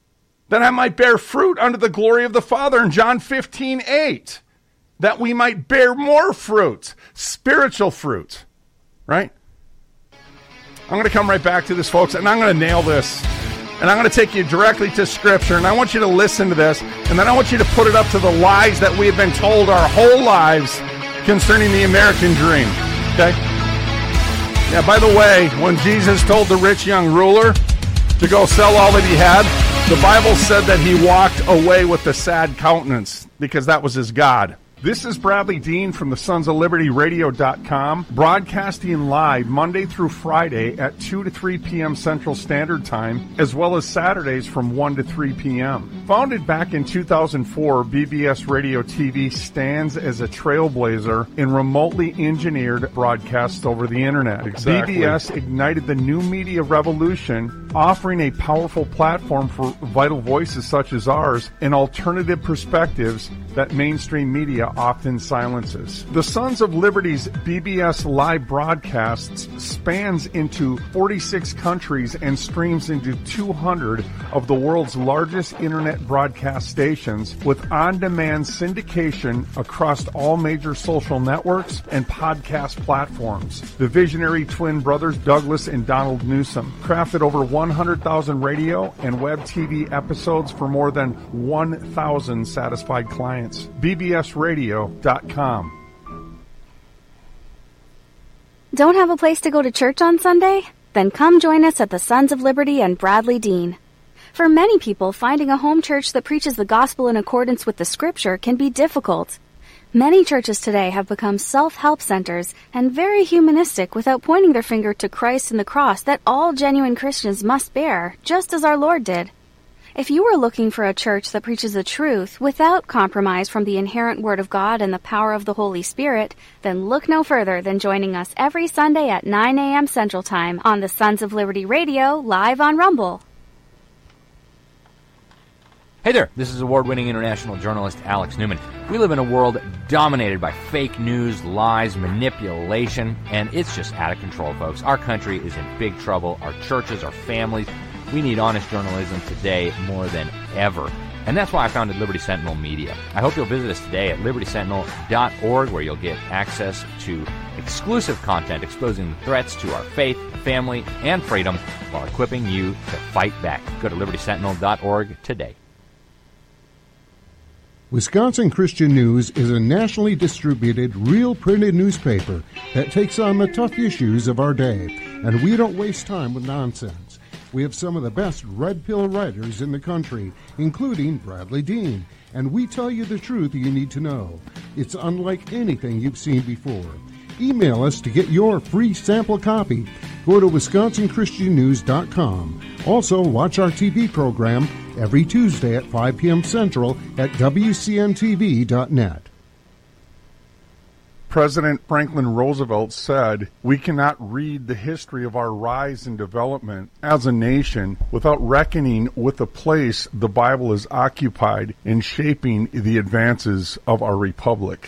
that I might bear fruit unto the glory of the Father in John 15:8, that we might bear more fruit, spiritual fruit, right? I'm going to come right back to this, folks, and I'm going to nail this. And I'm going to take you directly to Scripture, and I want you to listen to this, and then I want you to put it up to the lies that we have been told our whole lives concerning the American dream, okay? Yeah, by the way, when Jesus told the rich young ruler to go sell all that he had, the Bible said that he walked away with a sad countenance because that was his God. This is Bradley Dean from the Sons of Liberty Radio.com, broadcasting live Monday through Friday at 2 to 3 p.m. Central Standard Time, as well as Saturdays from 1 to 3 p.m. Founded back in 2004, BBS Radio TV stands as a trailblazer in remotely engineered broadcasts over the Internet. Exactly. BBS ignited the new media revolution, offering a powerful platform for vital voices such as ours and alternative perspectives that mainstream media often silences. The Sons of Liberty's BBS live broadcasts spans into 46 countries and streams into 200 of the world's largest internet broadcast stations, with on-demand syndication across all major social networks and podcast platforms. The visionary twin brothers Douglas and Donald Newsom crafted over 100,000 radio and web TV episodes for more than 1,000 satisfied clients. BBSRadio.com. Don't have a place to go to church on Sunday? Then come join us at the Sons of Liberty and Bradley Dean. For many people, finding a home church that preaches the gospel in accordance with the Scripture can be difficult. Many churches today have become self-help centers and very humanistic without pointing their finger to Christ and the cross that all genuine Christians must bear, just as our Lord did. If you are looking for a church that preaches the truth without compromise from the inherent Word of God and the power of the Holy Spirit, then look no further than joining us every Sunday at 9 a.m. Central Time on the Sons of Liberty Radio, live on Rumble. Hey there, this is award-winning international journalist Alex Newman. We live in a world dominated by fake news, lies, manipulation, and it's just out of control, folks. Our country is in big trouble. Our churches, our families. We need honest journalism today more than ever. And that's why I founded Liberty Sentinel Media. I hope you'll visit us today at libertysentinel.org, where you'll get access to exclusive content exposing the threats to our faith, family, and freedom while equipping you to fight back. Go to libertysentinel.org today. Wisconsin Christian News is a nationally distributed, real printed newspaper that takes on the tough issues of our day, and we don't waste time with nonsense. We have some of the best red pill writers in the country, including Bradley Dean, and we tell you the truth you need to know. It's unlike anything you've seen before. Email us to get your free sample copy. Go to WisconsinChristianNews.com. Also, watch our TV program every Tuesday at 5 p.m. Central at WCNTV.net. President Franklin Roosevelt said, "We cannot read the history of our rise and development as a nation without reckoning with the place the Bible has occupied in shaping the advances of our republic."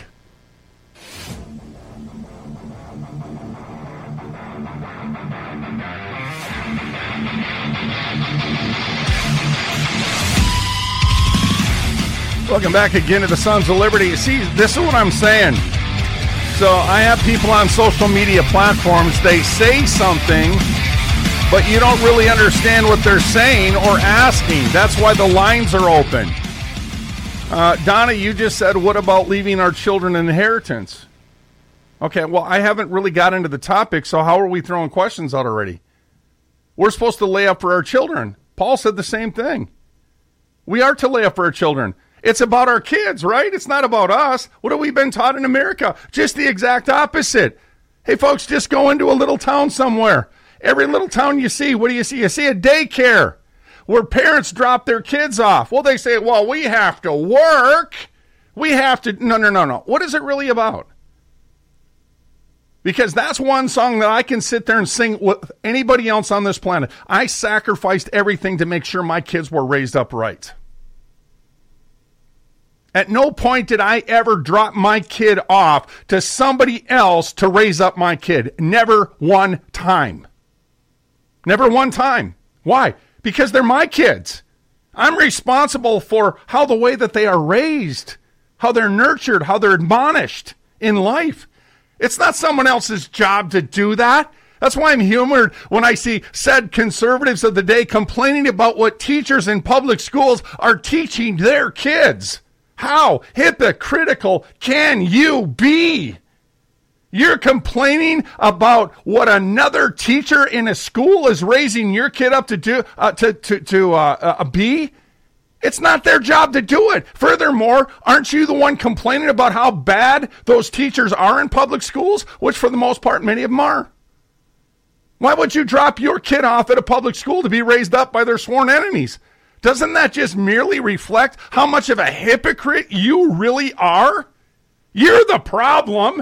Welcome back again to the Sons of Liberty. See, this is what I'm saying. So I have people on social media platforms, they say something, but you don't really understand what they're saying or asking. That's why the lines are open. Donna, you just said, what about leaving our children an inheritance? Okay, well, I haven't really got into the topic, so how are we throwing questions out already? We're supposed to lay up for our children. Paul said the same thing. We are to lay up for our children. It's about our kids, right? It's not about us. What have we been taught in America? Just the exact opposite. Hey, folks, just go into a little town somewhere. Every little town you see, what do? You see a daycare where parents drop their kids off. Well, they say, well, we have to work. We have to. No. What is it really about? Because that's one song that I can sit there and sing with anybody else on this planet. I sacrificed everything to make sure my kids were raised up right. At no point did I ever drop my kid off to somebody else to raise up my kid. Never one time. Never one time. Why? Because they're my kids. I'm responsible for how the way that they are raised, how they're nurtured, how they're admonished in life. It's not someone else's job to do that. That's why I'm humored when I see said conservatives of the day complaining about what teachers in public schools are teaching their kids. How hypocritical can you be? You're complaining about what another teacher in a school is raising your kid up to do to be? It's not their job to do it. Furthermore, aren't you the one complaining about how bad those teachers are in public schools, which for the most part many of them are? Why would you drop your kid off at a public school to be raised up by their sworn enemies? Doesn't that just merely reflect how much of a hypocrite you really are? You're the problem.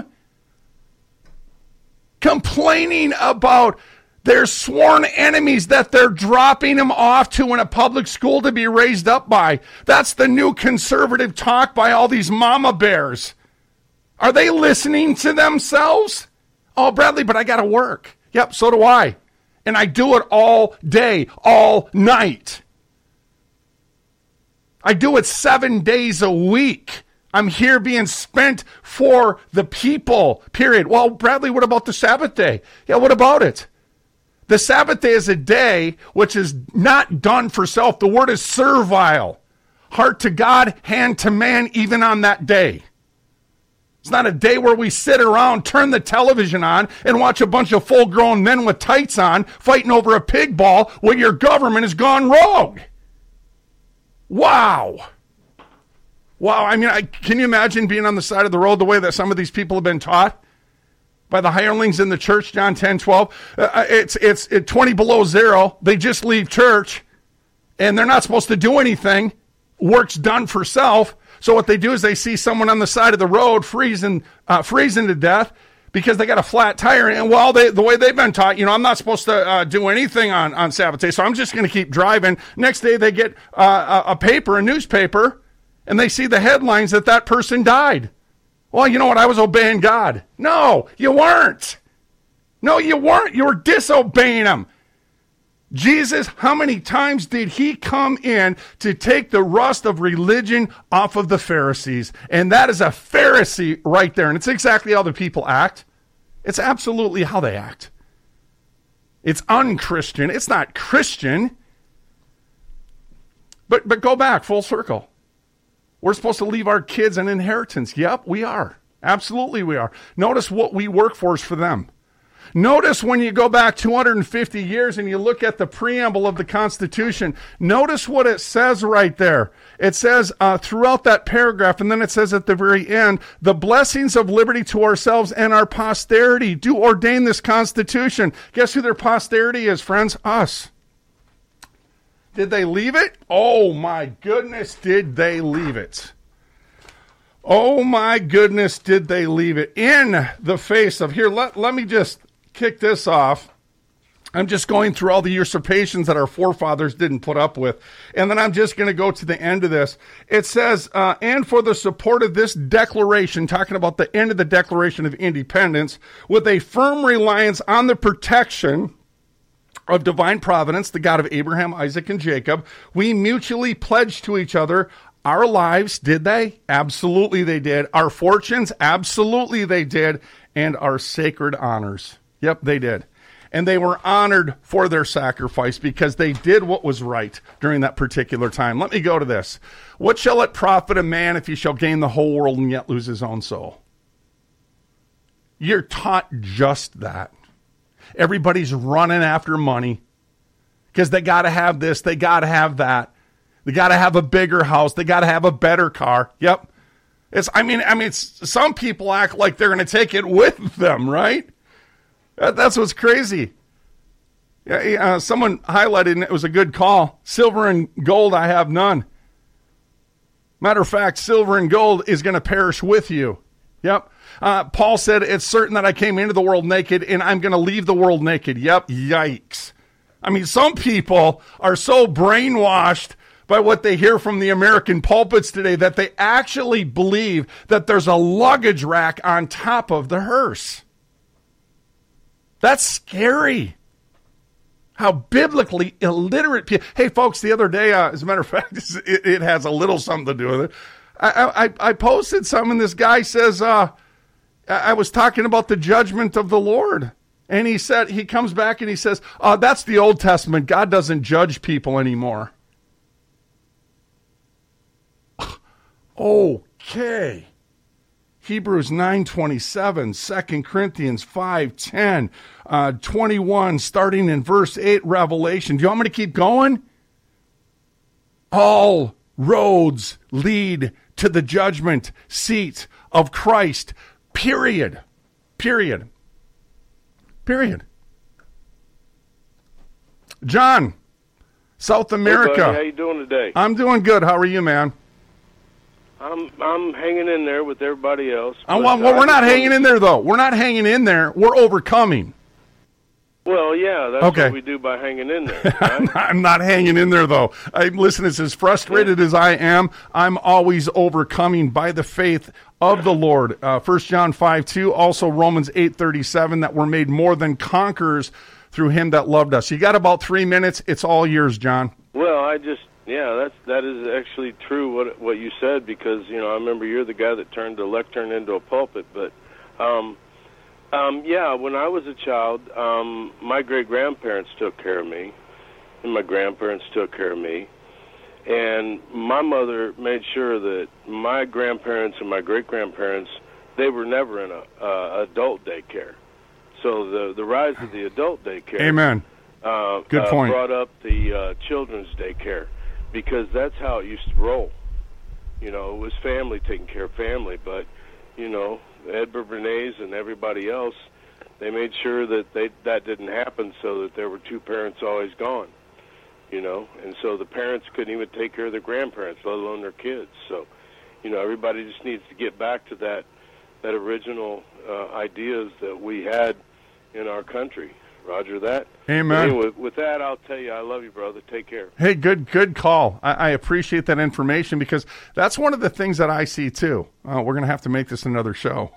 Complaining about their sworn enemies that they're dropping them off to in a public school to be raised up by. That's the new conservative talk by all these mama bears. Are they listening to themselves? Oh, Bradley, but I got to work. Yep, so do I. And I do it all day, all night. I do it 7 days a week. I'm here being spent for the people, period. Well, Bradley, what about the Sabbath day? Yeah, what about it? The Sabbath day is a day which is not done for self. The word is servile. Heart to God, hand to man, even on that day. It's not a day where we sit around, turn the television on, and watch a bunch of full-grown men with tights on fighting over a pig ball where your government has gone rogue. Wow. Wow, I mean, can you imagine being on the side of the road the way that some of these people have been taught? By the hirelings in the church, John 10:12. It's 20 below zero. They just leave church, and they're not supposed to do anything. Work's done for self. So what they do is they see someone on the side of the road freezing to death because they got a flat tire. And well, the way they've been taught, I'm not supposed to do anything on Sabbath day, so I'm just going to keep driving. Next day they get a newspaper, and they see the headlines that person died. Well, you know what? I was obeying God. No, you weren't. No, you weren't. You were disobeying him. Jesus, how many times did he come in to take the rust of religion off of the Pharisees? And that is a Pharisee right there. And it's exactly how the people act. It's absolutely how they act. It's unchristian. It's not Christian. But go back, full circle. We're supposed to leave our kids an inheritance. Yep, we are. Absolutely we are. Notice what we work for is for them. Notice when you go back 250 years and you look at the preamble of the Constitution, notice what it says right there. It says throughout that paragraph, and then it says at the very end, the blessings of liberty to ourselves and our posterity do ordain this Constitution. Guess who their posterity is, friends? Us. Did they leave it? Oh my goodness, did they leave it? Oh my goodness, did they leave it? In the face of, here, let me just kick this off. I'm just going through all the usurpations that our forefathers didn't put up with. And then I'm just going to go to the end of this. It says, and for the support of this declaration, talking about the end of the Declaration of Independence, with a firm reliance on the protection of divine providence, the God of Abraham, Isaac, and Jacob, we mutually pledge to each other our lives. Did they? Absolutely they did. Our fortunes? Absolutely they did. And our sacred honors. Yep, they did. And they were honored for their sacrifice because they did what was right during that particular time. Let me go to this. What shall it profit a man if he shall gain the whole world and yet lose his own soul? You're taught just that. Everybody's running after money because they got to have this, they got to have that. They got to have a bigger house. They got to have a better car. Yep. It's some people act like they're going to take it with them, right? That's what's crazy. Yeah, someone highlighted, and it was a good call. Silver and gold, I have none. Matter of fact, silver and gold is going to perish with you. Yep. Paul said, it's certain that I came into the world naked, and I'm going to leave the world naked. Yep. Yikes. I mean, some people are so brainwashed by what they hear from the American pulpits today that they actually believe that there's a luggage rack on top of the hearse. That's scary. How biblically illiterate people. Hey, folks, the other day, as a matter of fact, it has a little something to do with it. I posted something, and this guy says, I was talking about the judgment of the Lord. And he comes back and he says, that's the Old Testament. God doesn't judge people anymore. Okay. Hebrews 9:27, 2 Corinthians 5:10, 21, starting in verse 8, Revelation. Do you want me to keep going? All roads lead to the judgment seat of Christ. Period. Period. Period. John, South America. Hey, buddy, how you doing today? I'm doing good. How are you, man? I'm hanging in there with everybody else. Well, we're not hanging in there, though. We're not hanging in there. We're overcoming. Well, yeah, that's okay. what we do by hanging in there. Right? I'm not hanging in there, though. Listen, as frustrated as I am, I'm always overcoming by the faith of the Lord. 1 John 5:2, also Romans 8:37, that we're made more than conquerors through him that loved us. You got about 3 minutes. It's all yours, John. Well, that is actually true what you said, because I remember you're the guy that turned the lectern into a pulpit. But when I was a child, my great-grandparents took care of me, and my grandparents took care of me, and my mother made sure that my grandparents and my great-grandparents, they were never in a adult daycare. So the rise of the adult daycare, amen, good point, brought up the children's daycare, because that's how it used to roll. It was family taking care of family, but Edward Bernays and everybody else, they made sure that that didn't happen, so that there were two parents always gone, and so the parents couldn't even take care of their grandparents, let alone their kids. So, everybody just needs to get back to that original ideas that we had in our country. Roger that. Amen. Anyway, with that, I'll tell you, I love you, brother. Take care. Hey, good call. I appreciate that information, because that's one of the things that I see, too. We're going to have to make this another show.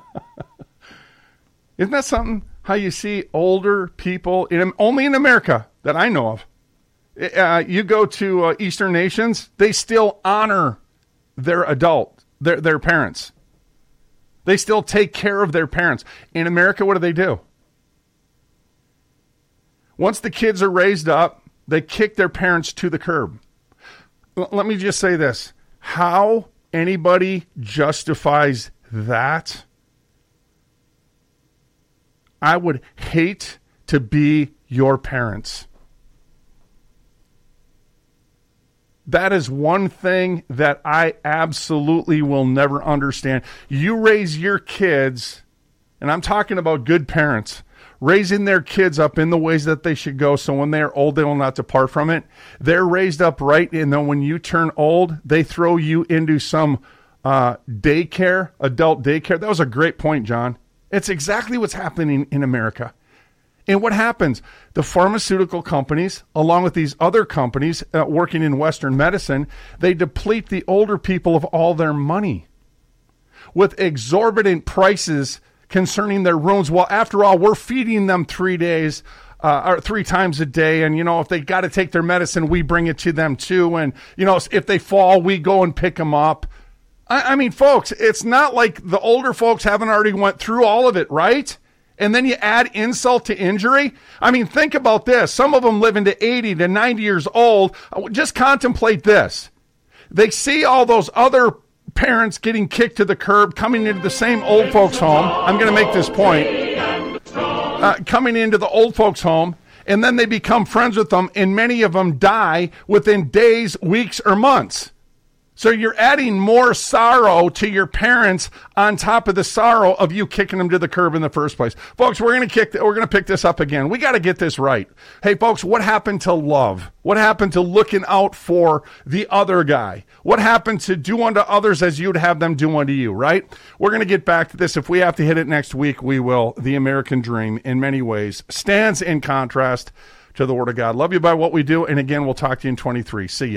Isn't that something? How you see older people, only in America that I know of. You go to Eastern nations, they still honor their their parents. They still take care of their parents. In America, what do? Once the kids are raised up, they kick their parents to the curb. Let me just say this. How anybody justifies that, I would hate to be your parents. That is one thing that I absolutely will never understand. You raise your kids, and I'm talking about good parents, raising their kids up in the ways that they should go, so when they are old, they will not depart from it. They're raised up right, and then when you turn old, they throw you into some daycare, adult daycare. That was a great point, John. It's exactly what's happening in America. And what happens? The pharmaceutical companies, along with these other companies working in Western medicine, they deplete the older people of all their money with exorbitant prices concerning their rooms. Well, after all, we're feeding them 3 days or 3 times a day. And, if they got to take their medicine, we bring it to them too. And, if they fall, we go and pick them up. I mean, folks, it's not like the older folks haven't already went through all of it, right? And then you add insult to injury. I mean, think about this. Some of them live into 80 to 90 years old. Just contemplate this. They see all those other parents getting kicked to the curb, coming into the same old folks home. I'm going to make this point. Coming into the old folks home, and then they become friends with them, and many of them die within days, weeks, or months. So you're adding more sorrow to your parents on top of the sorrow of you kicking them to the curb in the first place. Folks, we're going to pick this up again. We got to get this right. Hey, folks, what happened to love? What happened to looking out for the other guy? What happened to do unto others as you'd have them do unto you, right? We're going to get back to this. If we have to hit it next week, we will. The American dream, in many ways, stands in contrast to the Word of God. Love you by what we do. And again, we'll talk to you in 23. See ya.